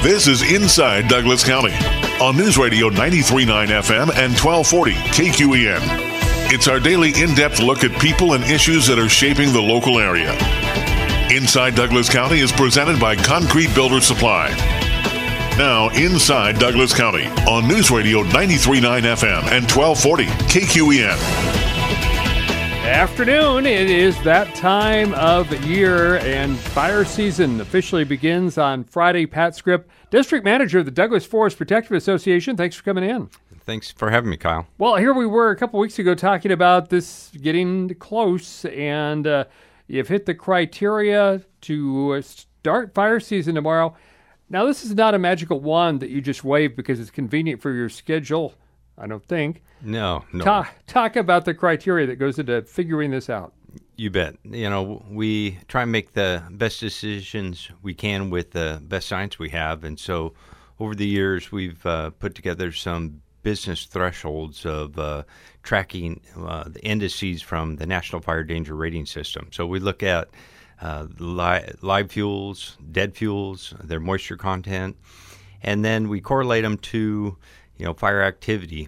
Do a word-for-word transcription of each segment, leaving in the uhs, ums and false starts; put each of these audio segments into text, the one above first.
This is Inside Douglas County on News Radio ninety-three point nine F M and twelve forty K Q E N. It's our daily in-depth look at people and issues that are shaping the local area. Inside Douglas County is presented by Concrete Builder Supply. Now, Inside Douglas County on News Radio ninety-three point nine F M and twelve forty K Q E N. Afternoon, it is that time of year, and fire season officially begins on Friday. Pat Scrip, District Manager of the Douglas Forest Protective Association, thanks for coming in. Thanks for having me, Kyle. Well, here we were a couple weeks ago talking about this getting close, and uh, you've hit the criteria to start fire season tomorrow. Now, this is not a magical wand that you just wave because it's convenient for your schedule, I don't think. No, no. Talk, talk about the criteria that goes into figuring this out. You bet. You know, we try and make the best decisions we can with the best science we have. And so over the years, we've uh, put together some business thresholds of uh, tracking uh, the indices from the National Fire Danger Rating System. So we look at uh, li- live fuels, dead fuels, their moisture content, and then we correlate them to, you know, fire activity.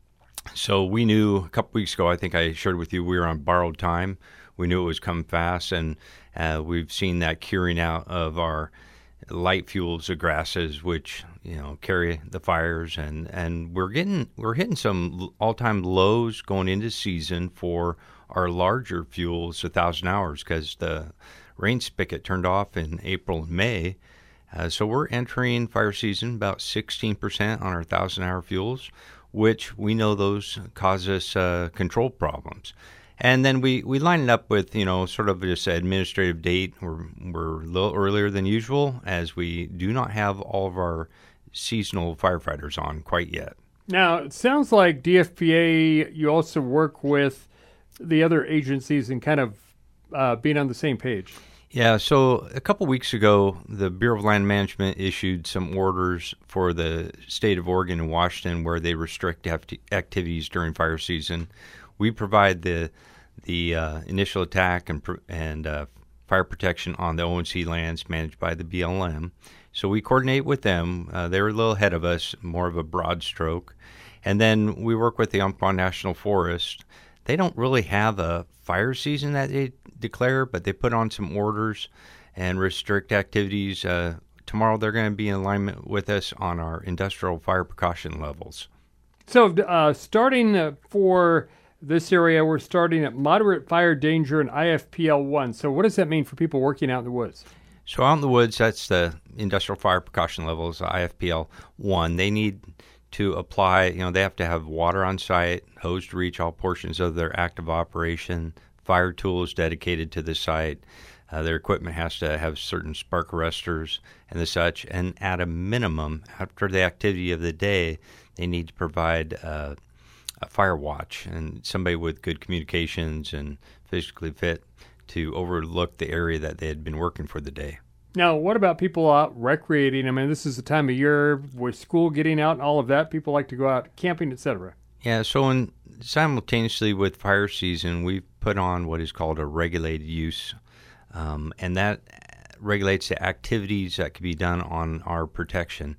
So we knew a couple weeks ago, I think I shared with you, we were on borrowed time. We knew it was coming fast, and uh, we've seen that curing out of our light fuels, the grasses, which, you know, carry the fires, and, and we're getting we're hitting some all-time lows going into season for our larger fuels, one thousand hours, because the rain spigot turned off in April and May. Uh, so we're entering fire season about sixteen percent on our one thousand hour fuels, which we know those cause us uh, control problems. And then we, we line it up with, you know, sort of just an administrative date. We're, we're a little earlier than usual, as we do not have all of our seasonal firefighters on quite yet. Now, it sounds like D F P A, you also work with the other agencies and kind of uh, being on the same page. Yeah, so a couple weeks ago, the Bureau of Land Management issued some orders for the state of Oregon and Washington where they restrict act- activities during fire season. We provide the the uh, initial attack and and uh, fire protection on the O N C lands managed by the B L M. So we coordinate with them. Uh, they're a little ahead of us, more of a broad stroke. And then we work with the Umpqua National Forest. They don't really have a fire season that they declare, but they put on some orders and restrict activities. Uh, tomorrow they're going to be in alignment with us on our industrial fire precaution levels. So uh, starting uh, for this area, we're starting at moderate fire danger and I F P L one. So what does that mean for people working out in the woods? So out in the woods, that's the industrial fire precaution levels, I F P L one. They need to apply, you know, they have to have water on site, hose to reach all portions of their active operation, fire tools dedicated to the site. Uh, their equipment has to have certain spark arresters and the such. And at a minimum, after the activity of the day, they need to provide uh, a fire watch and somebody with good communications and physically fit to overlook the area that they had been working for the day. Now, what about people out recreating? I mean, this is the time of year with school getting out and all of that. People like to go out camping, et cetera. Yeah, so in, simultaneously with fire season, we've put on what is called a regulated use, um, and that regulates the activities that can be done on our protection.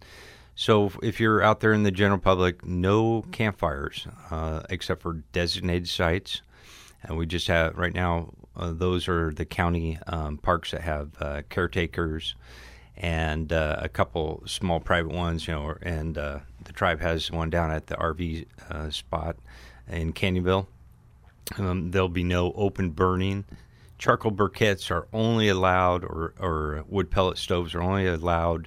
So if you're out there in the general public, no campfires uh, except for designated sites. And we just have, right now, uh, those are the county um, parks that have uh, caretakers and uh, a couple small private ones, you know, and uh, the tribe has one down at the R V uh, spot in Canyonville. Um, there'll be no open burning. Charcoal briquettes are only allowed, or, or wood pellet stoves are only allowed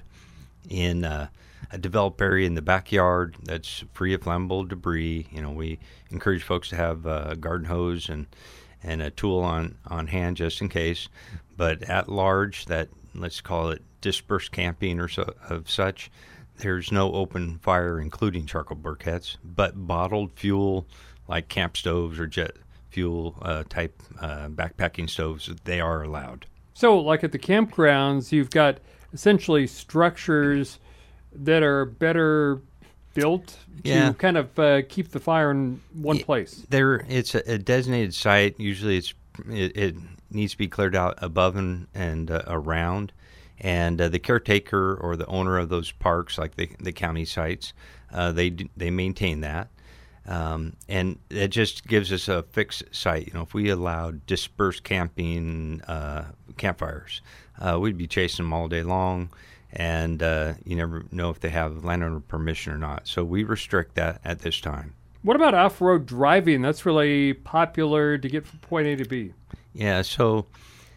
in uh, a developed area in the backyard that's free of flammable debris. You know, we encourage folks to have a garden hose and, and a tool on, on hand just in case. But at large, that, let's call it dispersed camping or so, of such, there's no open fire, including charcoal briquettes, but bottled fuel like camp stoves or jet fuel uh, type uh, backpacking stoves, they are allowed. So like at the campgrounds, you've got essentially structures that are better built to yeah. kind of uh, keep the fire in one it, place. There, it's a, a designated site. Usually it's it, it needs to be cleared out above and, and uh, around. And uh, the caretaker or the owner of those parks, like the, the county sites, uh, they they maintain that. Um, and it just gives us a fixed site. You know, if we allowed dispersed camping uh, campfires, uh, we'd be chasing them all day long, and uh, you never know if they have landowner permission or not. So we restrict that at this time. What about off-road driving? That's really popular to get from point A to B. Yeah, so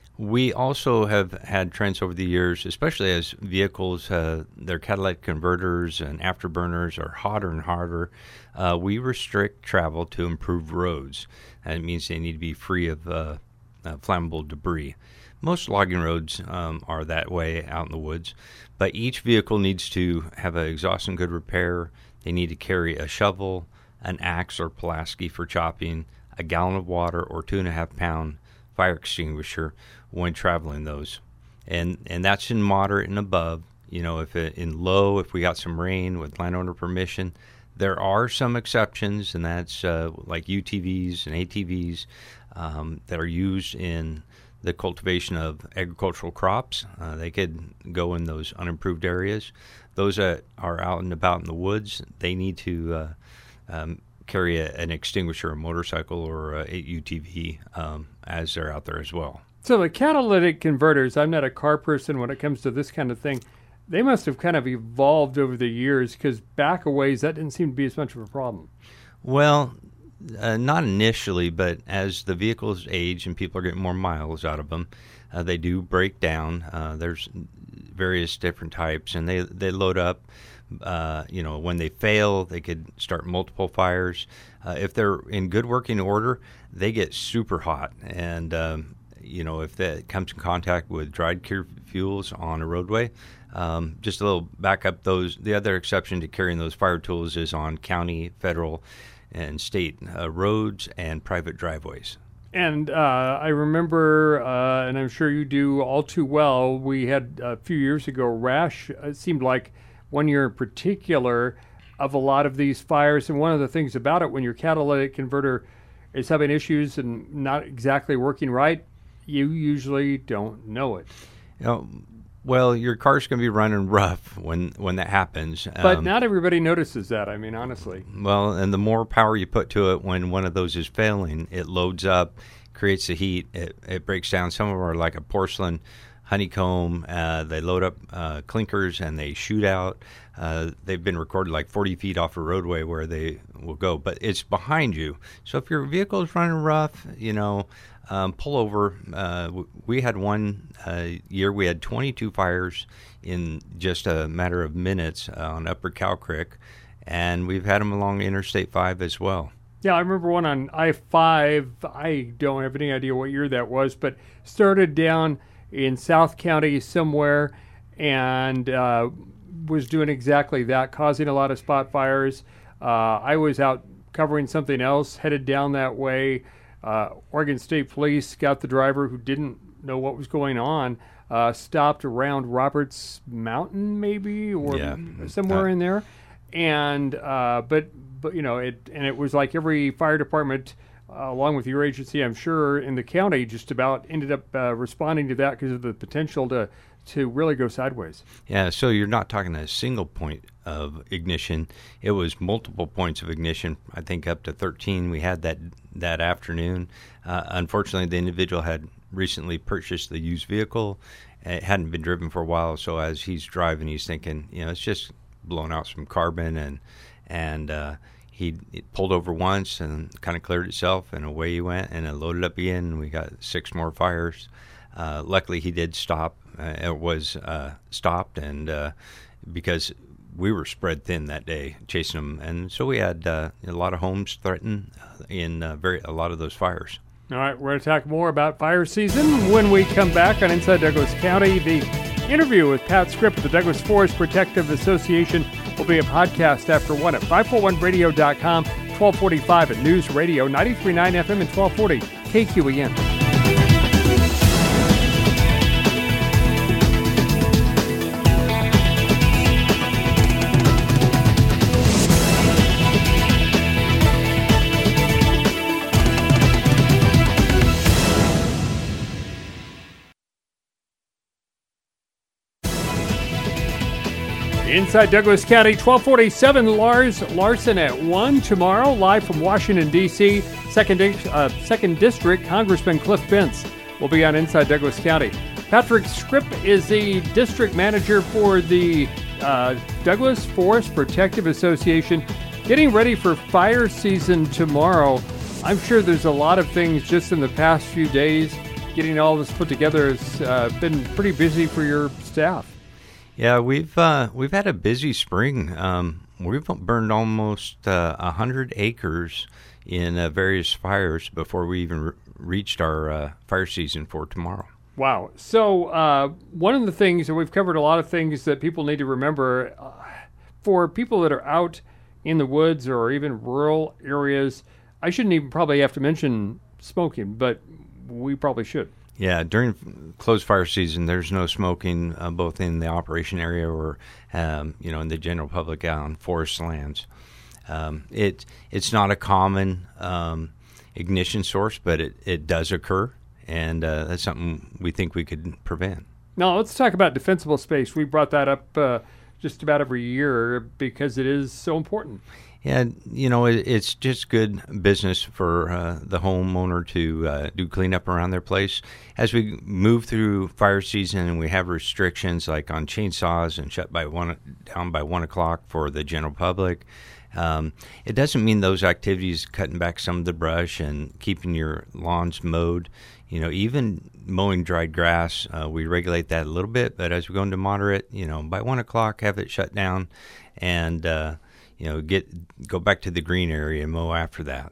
we also have had trends over the years, especially as vehicles, uh, their catalytic converters and afterburners are hotter and harder. Uh, we restrict travel to improved roads, and it means they need to be free of uh, uh, flammable debris. Most logging roads um, are that way out in the woods, but each vehicle needs to have an exhaust in good repair. They need to carry a shovel, an axe or Pulaski for chopping, a gallon of water, or two and a half pound fire extinguisher when traveling those. And and that's in moderate and above. You know, if it, in low, if we got some rain with landowner permission, there are some exceptions, and that's uh, like U T Vs and A T Vs um, that are used in the cultivation of agricultural crops. Uh, they could go in those unimproved areas. Those that are out and about in the woods, they need to uh, um, carry a, an extinguisher, a motorcycle, or a U T V um, as they're out there as well. So the catalytic converters, I'm not a car person when it comes to this kind of thing. They must have kind of evolved over the years, because back a ways, that didn't seem to be as much of a problem. Well, uh, not initially, but as the vehicles age and people are getting more miles out of them, uh, they do break down. Uh, there's various different types, and they, they load up. Uh, you know, when they fail, they could start multiple fires. Uh, if they're in good working order, they get super hot. And, um, you know, if that comes in contact with dried cure fuels on a roadway, um, just a little back up those. The other exception to carrying those fire tools is on county, federal, and state uh, roads and private driveways. And uh, I remember, uh, and I'm sure you do all too well, we had a few years ago a rash, it seemed like one year in particular, of a lot of these fires. And one of the things about it, when your catalytic converter is having issues and not exactly working right, you usually don't know it. You know, well, your car's going to be running rough when, when that happens. But um, not everybody notices that, I mean, honestly. Well, and the more power you put to it when one of those is failing, it loads up, creates the heat, it, it breaks down. Some of them are like a porcelain honeycomb. Uh, they load up uh, clinkers and they shoot out. Uh, they've been recorded like forty feet off a roadway where they will go, but it's behind you. So if your vehicle is running rough, you know, um, pull over. Uh, we had one uh, year, we had twenty-two fires in just a matter of minutes uh, on Upper Cow Creek, and we've had them along Interstate five as well. Yeah, I remember one on I five. I don't have any idea what year that was, but started down in South County somewhere, and uh, was doing exactly that, causing a lot of spot fires. Uh, I was out covering something else, headed down that way. Uh, Oregon State Police got the driver who didn't know what was going on, uh, stopped around Roberts Mountain, maybe, or yeah. somewhere uh, in there. And uh, but but you know it, and it was like every fire department, Uh, along with your agency, I'm sure, in the county, just about ended up uh, responding to that because of the potential to to really go sideways. Yeah, so you're not talking a single point of ignition. It was multiple points of ignition, I think up to thirteen we had that that afternoon. Uh, unfortunately, the individual had recently purchased the used vehicle. It hadn't been driven for a while, so as he's driving, he's thinking, you know, it's just blowing out some carbon, and, and uh He pulled over once and kind of cleared itself, and away he went, and it loaded up again, and we got six more fires. Uh, luckily, he did stop. Uh, it was uh, stopped, and uh, because we were spread thin that day chasing them, and so we had uh, a lot of homes threatened in uh, very a lot of those fires. All right, we're going to talk more about fire season when we come back on Inside Douglas County. The interview with Pat Scripp of the Douglas Forest Protective Association will be a podcast after one at five four one radio dot com, twelve forty-five at News Radio, ninety-three point nine F M and twelve forty K Q E N. Inside Douglas County, twelve forty-seven, Lars Larson at one tomorrow, live from Washington, D C Second, uh, Second District, Congressman Cliff Bentz will be on Inside Douglas County. Patrick Scripp is the district manager for the uh, Douglas Forest Protective Association, getting ready for fire season tomorrow. I'm sure there's a lot of things just in the past few days. Getting all this put together has uh, been pretty busy for your staff. Yeah, we've uh, we've had a busy spring. Um, we've burned almost uh, one hundred acres in uh, various fires before we even re- reached our uh, fire season for tomorrow. Wow. So uh, one of the things, and we've covered a lot of things that people need to remember, uh, for people that are out in the woods or even rural areas, I shouldn't even probably have to mention smoking, but we probably should. Yeah, during closed fire season, there's no smoking, uh, both in the operation area or, um, you know, in the general public out on forest lands. Um, it it's not a common um, ignition source, but it, it does occur, and uh, that's something we think we could prevent. Now, let's talk about defensible space. We brought that up uh, just about every year because it is so important. Yeah, you know, it, it's just good business for uh, the homeowner to uh, do cleanup around their place. As we move through fire season and we have restrictions like on chainsaws and shut by one down by one o'clock for the general public, um, it doesn't mean those activities, cutting back some of the brush and keeping your lawns mowed. You know, even mowing dried grass, uh, we regulate that a little bit. But as we go into moderate, you know, by one o'clock, have it shut down and uh, you know, get go back to the green area and mow after that.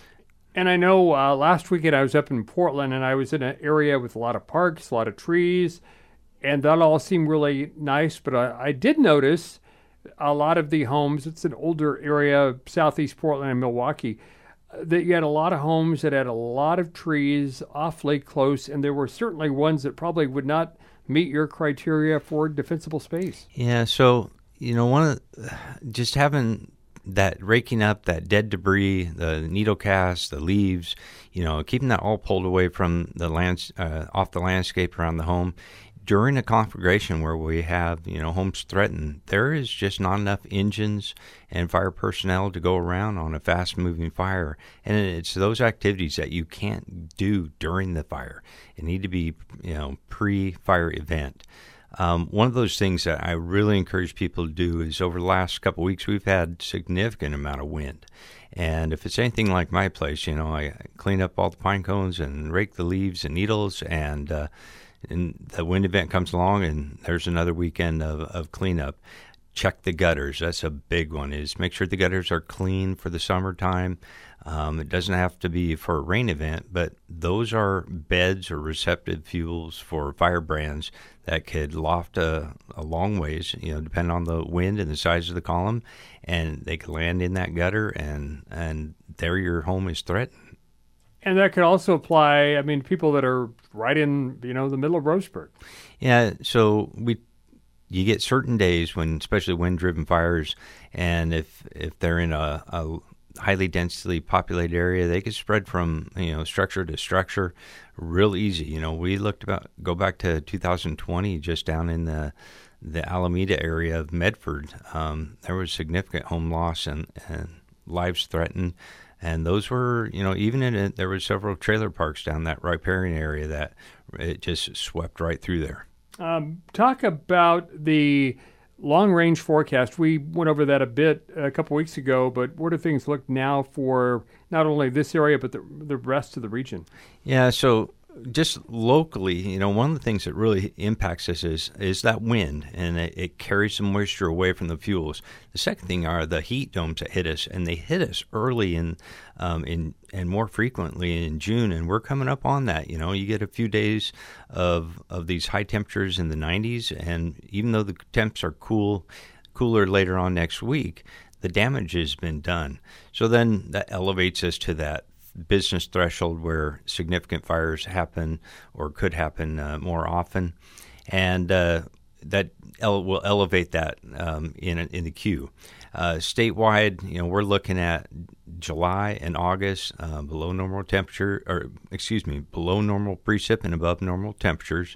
And I know uh, last weekend I was up in Portland, and I was in an area with a lot of parks, a lot of trees, and that all seemed really nice. But I, I did notice a lot of the homes, it's an older area, southeast Portland and Milwaukee, that you had a lot of homes that had a lot of trees awfully close, and there were certainly ones that probably would not meet your criteria for defensible space. Yeah, so... You know, one of the, just having that raking up that dead debris, the needle casts, the leaves, you know, keeping that all pulled away from the lands, uh, off the landscape around the home. During a conflagration where we have, you know, homes threatened, there is just not enough engines and fire personnel to go around on a fast-moving fire. And it's those activities that you can't do during the fire. It need to be, you know, pre-fire event. Um, one of those things that I really encourage people to do is over the last couple of weeks, we've had significant amount of wind. And if it's anything like my place, you know, I clean up all the pine cones and rake the leaves and needles, and, uh, and the wind event comes along and there's another weekend of, of cleanup. Check the gutters. That's a big one, is make sure the gutters are clean for the summertime. Um, it doesn't have to be for a rain event, but those are beds or receptive fuels for firebrands that could loft a, a long ways, you know, depending on the wind and the size of the column, and they could land in that gutter, and, and there your home is threatened. And that could also apply, I mean, people that are right in, you know, the middle of Roseburg. Yeah, so we... You get certain days when, especially wind-driven fires, and if if they're in a, a highly densely populated area, they could spread from, you know, structure to structure real easy. You know, we looked about go back to two thousand twenty, just down in the the Alameda area of Medford. Um, there was significant home loss and, and lives threatened, and those were, you know, even in it, there were several trailer parks down that riparian area that it just swept right through there. Um, talk about the long-range forecast. We went over that a bit a couple weeks ago, but what do things look now for not only this area, but the, the rest of the region? Yeah, so just locally, you know, one of the things that really impacts us is is that wind, and it, it carries some moisture away from the fuels. The second thing are the heat domes that hit us, and they hit us early in, um, in and more frequently in June, and we're coming up on that. You know, you get a few days of of these high temperatures in the nineties, and even though the temps are cool, cooler later on next week, the damage has been done. So then that elevates us to that business threshold where significant fires happen or could happen uh, more often, and uh, that ele- will elevate that um, in in the queue. Uh, statewide, you know, we're looking at July and August uh, below normal temperature, or excuse me, below normal precip and above normal temperaters.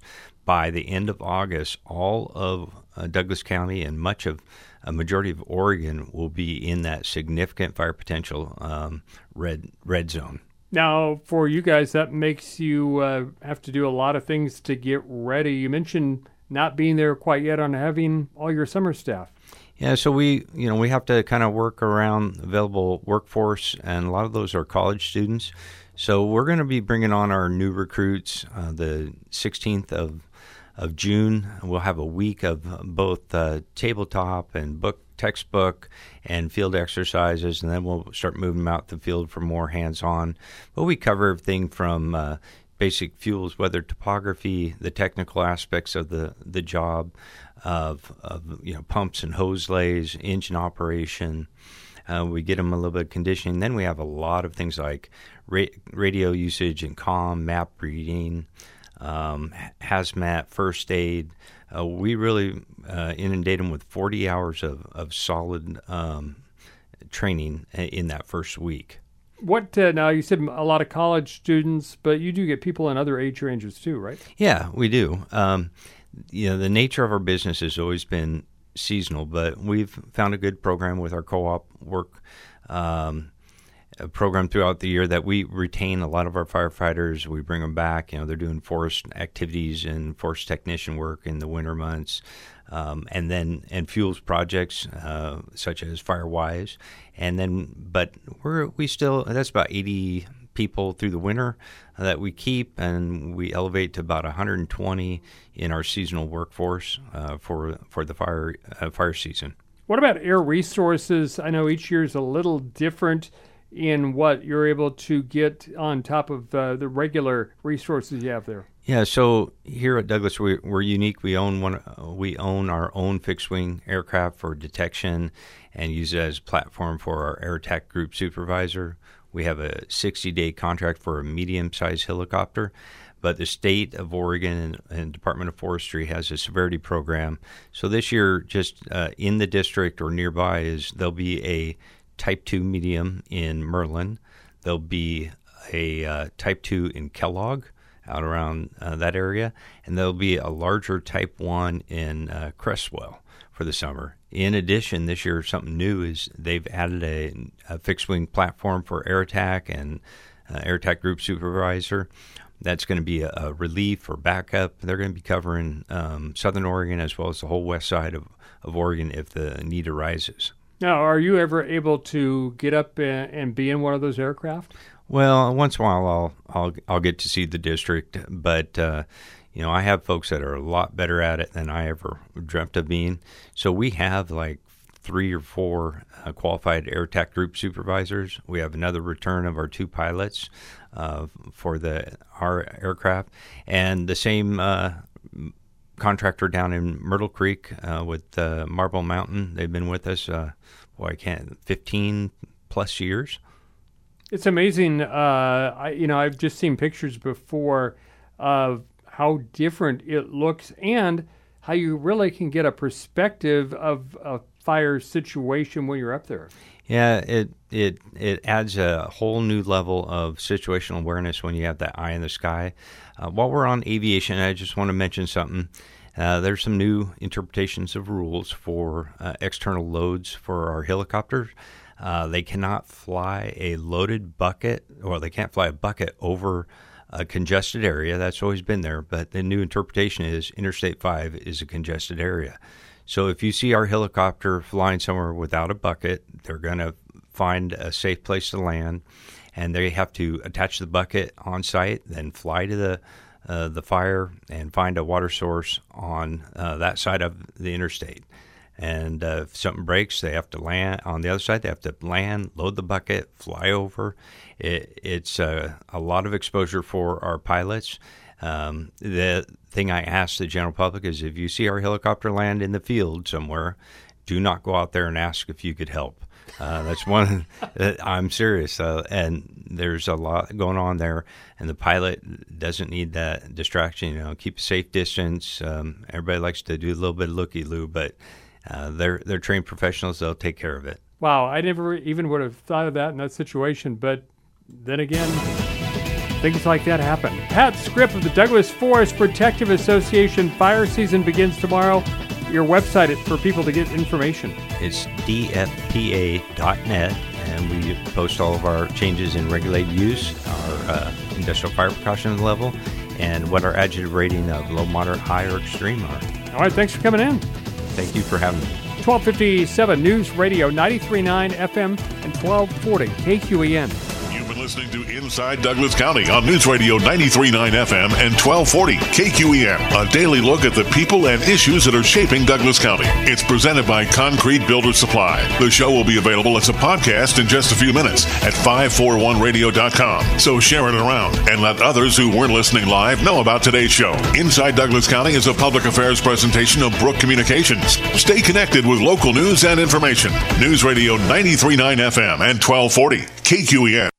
by the end of August, all of uh, Douglas County and much of a majority of Oregon will be in that significant fire potential um, red red zone. Now, for you guys, that makes you uh, have to do a lot of things to get ready. You mentioned not being there quite yet on having all your summer staff. Yeah, so we, you know, we have to kind of work around available workforce, and a lot of those are college students. So we're going to be bringing on our new recruits uh, the sixteenth of of June. We'll have a week of both uh, tabletop and book textbook and field exercises, and then we'll start moving them out the field for more hands-on. But we cover everything from uh, basic fuels, weather topography, the technical aspects of the, the job, of, of you know pumps and hose lays, engine operation. Uh, we get them a little bit of conditioning. Then we have a lot of things like ra- radio usage and comm, map reading, um, hazmat, first aid. Uh, we really uh, inundate them with forty hours of, of solid um, training in that first week. What uh, now? You said a lot of college students, but you do get people in other age ranges too, right? Yeah, we do. Um, you know, the nature of our business has always been seasonal, but we've found a good program with our co-op work um, a program throughout the year that we retain a lot of our firefighters. We bring them back. You know, they're doing forest activities and forest technician work in the winter months, um, and then and fuels projects uh, such as Firewise, and then but we're we still that's about eighty people through the winter that we keep, and we elevate to about one hundred twenty in our seasonal workforce uh, for for the fire uh, fire season. What about air resources? I know each year is a little different in what you're able to get on top of uh, the regular resources you have there. Yeah, so here at Douglas, we, we're unique. We own one. Uh, we own our own fixed-wing aircraft for detection, and use it as a platform for our Air Attack Group Supervisor. We have a sixty-day contract for a medium-sized helicopter, but the state of Oregon and, and Department of Forestry has a severity program. So this year, just uh, in the district or nearby, is there'll be a Type two medium in Merlin. There'll be a uh, Type two in Kellogg, out around uh, that area, and there'll be a larger Type one in uh, Crestwell for the summer. In addition, this year something new is they've added a, a fixed-wing platform for Air Attack and uh, Air Attack Group Supervisor. That's going to be a, a relief or backup. They're going to be covering um, southern Oregon as well as the whole west side of, of Oregon if the need arises. Now, are you ever able to get up and, and be in one of those aircraft? Well, once in a while I'll I'll I'll get to see the district, but uh, you know I have folks that are a lot better at it than I ever dreamt of being. So we have like three or four uh, qualified Air Attack Group Supervisors. We have another return of our two pilots uh, for the our aircraft, and the same uh, contractor down in Myrtle Creek uh, with uh, Marble Mountain. They've been with us, uh, boy, I can't, fifteen plus years. It's amazing. Uh, I, you know, I've just seen pictures before of how different it looks and how you really can get a perspective of a fire situation when you're up there. Yeah, it it it adds a whole new level of situational awareness when you have that eye in the sky. Uh, while we're on aviation, I just want to mention something. Uh, there's some new interpretations of rules for uh, external loads for our helicopters. Uh, they cannot fly a loaded bucket, or they can't fly a bucket over a congested area. That's always been there, but the new interpretation is Interstate five is a congested area. So if you see our helicopter flying somewhere without a bucket, they're going to find a safe place to land, and they have to attach the bucket on site, then fly to the uh, the fire and find a water source on uh, that side of the interstate. And uh, if something breaks, they have to land on the other side. They have to land, load the bucket, fly over. It, it's uh, a lot of exposure for our pilots. Um, the thing I ask the general public is if you see our helicopter land in the field somewhere, do not go out there and ask if you could help. Uh, that's one. I'm serious, uh, and there's a lot going on there, and the pilot doesn't need that distraction. You know, keep a safe distance. Um, everybody likes to do a little bit of looky-loo, but uh, they're they're trained professionals. They'll take care of it. Wow, I never even would have thought of that in that situation, but then again, things like that happen. Pat Scripp of the Douglas Forest Protective Association. Fire season begins tomorrow. Your website for people to get information. It's d f p a dot net, and we post all of our changes in regulated use, our uh, industrial fire precaution level, and what our adjective rating of low, moderate, high, or extreme are. All right, thanks for coming in. Thank you for having me. twelve fifty-seven News Radio, ninety-three point nine F M, and twelve forty K Q E N. Listening to Inside Douglas County on News Radio ninety-three point nine F M and twelve forty K Q E N. A daily look at the people and issues that are shaping Douglas County. It's presented by Concrete Builder Supply. The show will be available as a podcast in just a few minutes at five forty-one radio dot com. So share it around and let others who weren't listening live know about today's show. Inside Douglas County is a public affairs presentation of Brook Communications. Stay connected with local news and information. News Radio ninety-three point nine F M and twelve forty K Q E N.